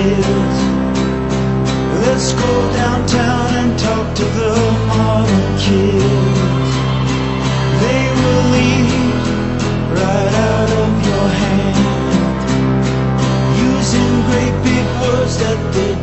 kids. Let's go downtown and talk to the modern kids. They will lead right out of your hand, using great big words that they